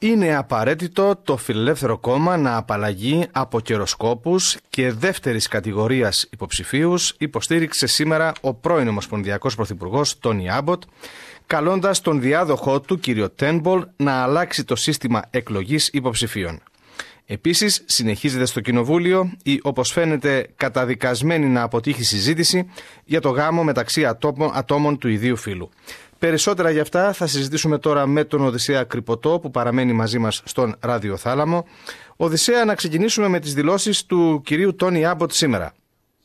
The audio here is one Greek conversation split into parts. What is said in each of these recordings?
Είναι απαραίτητο το Φιλελεύθερο Κόμμα να απαλλαγεί από καιροσκόπους και δεύτερης κατηγορίας υποψηφίους, υποστήριξε σήμερα ο πρώην Ομοσπονδιακός Πρωθυπουργός Τόνι Άμποτ, καλώντας τον διάδοχό του κύριο Τέρνμπολ να αλλάξει το σύστημα εκλογής υποψηφίων. Επίσης, συνεχίζεται στο Κοινοβούλιο η, όπως φαίνεται, καταδικασμένη να αποτύχει συζήτηση για το γάμο μεταξύ ατόμων του ιδίου φύλου. Περισσότερα για αυτά θα συζητήσουμε τώρα με τον Οδυσσέα Κρυποτό που παραμένει μαζί μας στον ραδιοθάλαμο. Οδυσσέα, να ξεκινήσουμε με τις δηλώσεις του κυρίου Τόνι Άμποτ σήμερα.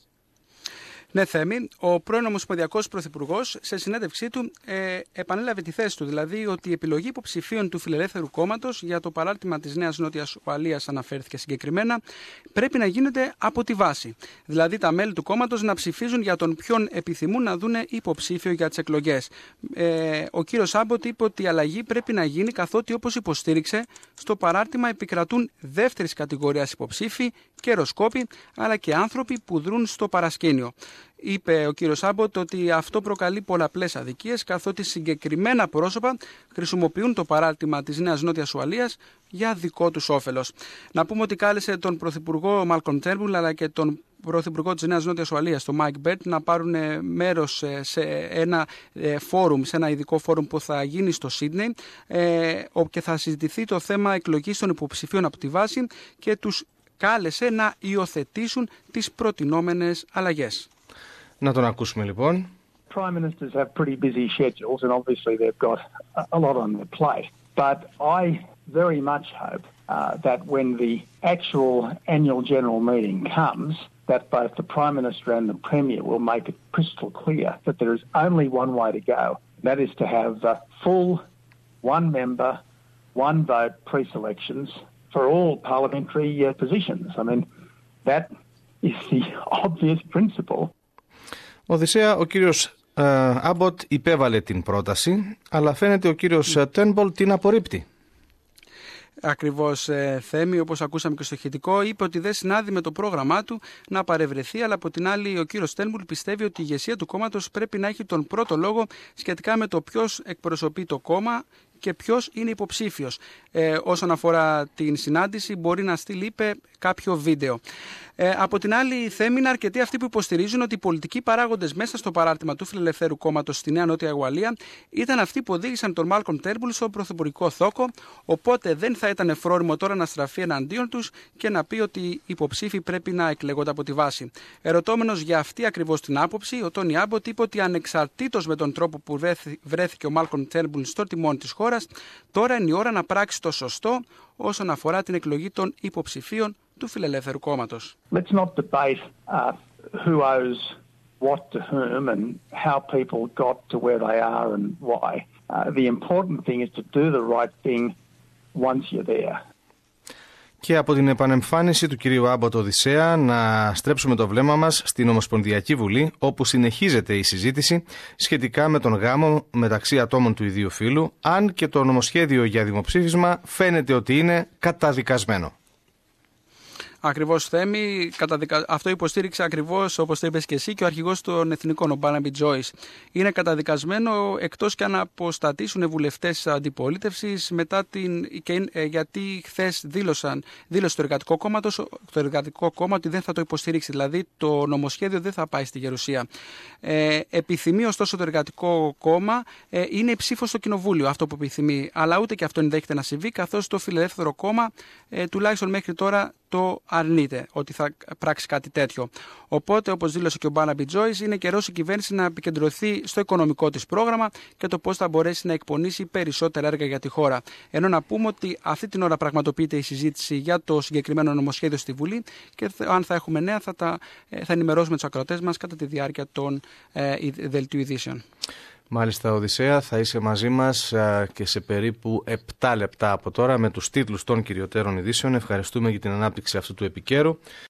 Ναι, Θέμη, ο πρώην Ομοσπονδιακός Πρωθυπουργός σε συνέντευξή του επανέλαβε τη θέση του, δηλαδή ότι η επιλογή υποψηφίων του Φιλελεύθερου Κόμματος για το παράρτημα της Νέας Νότιας Ουαλίας, αναφέρθηκε συγκεκριμένα, πρέπει να γίνεται από τη βάση. Δηλαδή τα μέλη του κόμματος να ψηφίζουν για τον ποιον επιθυμούν να δούνε υποψήφιο για τις εκλογές. Ο κύριος Άμποτ είπε ότι η αλλαγή πρέπει να γίνει καθότι, όπως υποστήριξε, στο παράρτημα επικρατούν δεύτερης κατηγορίας υποψήφοι, καιροσκόποι αλλά και άνθρωποι που δρούν στο παρασκήνιο. Είπε ο κύριος Άμποτ ότι αυτό προκαλεί πολλαπλές αδικίες, καθότι συγκεκριμένα πρόσωπα χρησιμοποιούν το παράρτημα της Νέας Νότιας Ουαλίας για δικό τους όφελος. Να πούμε ότι κάλεσε τον Πρωθυπουργό Μάλκολμ Τέρνμπουλ αλλά και τον Πρωθυπουργό της Νέας Νότιας Ουαλίας, τον Μάικ Μπέρτ, να πάρουν μέρος σε ένα φόρουμ, σε ένα ειδικό φόρουμ που θα γίνει στο Σίδνεϊ και θα συζητηθεί το θέμα εκλογής των υποψηφίων από τη βάση και τους κάλεσε να υιοθετήσουν τις προτινόμενες αλλαγές. Να τον ακούσουμε λοιπόν. Prime ministers have pretty busy schedules and obviously they've got a lot on their plate. But I very much hope that when the actual annual general meeting comes, that both the Prime Minister and the Premier will make it crystal clear that there is only one way to go. That is to have full one member, one vote pre-selections for all parliamentary positions. I mean, that is the obvious principle. Οδυσσέα, ο κύριος Άμποτ υπέβαλε την πρόταση, αλλά φαίνεται ο κύριος Τέρνμπολ την απορρίπτει. Ακριβώς, Θέμη, όπως ακούσαμε και στο ηχητικό, είπε ότι δεν συνάδει με το πρόγραμμά του να παρευρεθεί, αλλά από την άλλη ο κύριος Τέρνμπουλ πιστεύει ότι η ηγεσία του κόμματος πρέπει να έχει τον πρώτο λόγο σχετικά με το ποιος εκπροσωπεί το κόμμα και ποιος είναι υποψήφιος. Όσον αφορά την συνάντηση, μπορεί να στείλει, είπε, κάποιο βίντεο. Από την άλλη, Θέμη, είναι αρκετοί αυτοί που υποστηρίζουν ότι οι πολιτικοί παράγοντες μέσα στο παράρτημα του Φιλελευθέρου Κόμματος στη Νέα Νότια Ουαλία ήταν αυτοί που οδήγησαν τον Μάλκολμ Τέρνμπουλ στο πρωθυπουργικό θόκο, οπότε δεν θα ήταν φρόνιμο τώρα να στραφεί εναντίον τους και να πει ότι οι υποψήφοι πρέπει να εκλεγόνται από τη βάση. Ερωτώμενος για αυτή ακριβώς την άποψη, ο Τόνι Άμποτ είπε ότι ανεξαρτήτως με τον τρόπο που βρέθηκε ο Μάλκολμ Τέρνμπουλ στο τιμόνι της χώρας, τώρα είναι η ώρα να πράξει το σωστό όσον αφορά την εκλογή των υποψηφίων του Φιλελεύθερου Κόμματος. Let's not debate who owes what to whom and how people got to where they are and why. The important thing is to do the right thing once you're there. Και από την επανεμφάνιση του κυρίου Άμποτ, Οδυσσέα, να στρέψουμε το βλέμμα μας στην Ομοσπονδιακή Βουλή, όπου συνεχίζεται η συζήτηση σχετικά με τον γάμο μεταξύ ατόμων του ιδίου φύλου, αν και το νομοσχέδιο για δημοψήφισμα φαίνεται ότι είναι καταδικασμένο. Ακριβώς, Θέμη, αυτό υποστήριξε ακριβώς, όπως το είπες και εσύ, και ο αρχηγός των Εθνικών, ο Μπάρναμπι Τζόις. Είναι καταδικασμένο εκτός και αν αποστατήσουν βουλευτές αντιπολίτευσης γιατί χθες δήλωσε το Εργατικό Κόμμα ότι δεν θα το υποστηρίξει. Δηλαδή το νομοσχέδιο δεν θα πάει στη Γερουσία. Επιθυμεί ωστόσο το Εργατικό Κόμμα είναι η ψήφος στο Κοινοβούλιο, αυτό που επιθυμεί. Αλλά ούτε και αυτό ενδέχεται να συμβεί, καθώς το Φιλελεύθερο Κόμμα τουλάχιστον μέχρι τώρα το αρνείται ότι θα πράξει κάτι τέτοιο. Οπότε, όπως δήλωσε και ο Μπάρναμπι Τζόις, είναι καιρός η κυβέρνηση να επικεντρωθεί στο οικονομικό της πρόγραμμα και το πώς θα μπορέσει να εκπονήσει περισσότερα έργα για τη χώρα. Ενώ να πούμε ότι αυτή την ώρα πραγματοποιείται η συζήτηση για το συγκεκριμένο νομοσχέδιο στη Βουλή και αν θα έχουμε νέα θα ενημερώσουμε τους ακροατές μας κατά τη διάρκεια των δελτίου ειδήσεων. Μάλιστα, Οδυσσέα, θα είσαι μαζί μας και σε περίπου 7 λεπτά από τώρα με τους τίτλους των κυριωτέρων ειδήσεων. Ευχαριστούμε για την ανάπτυξη αυτού του επικαίρου.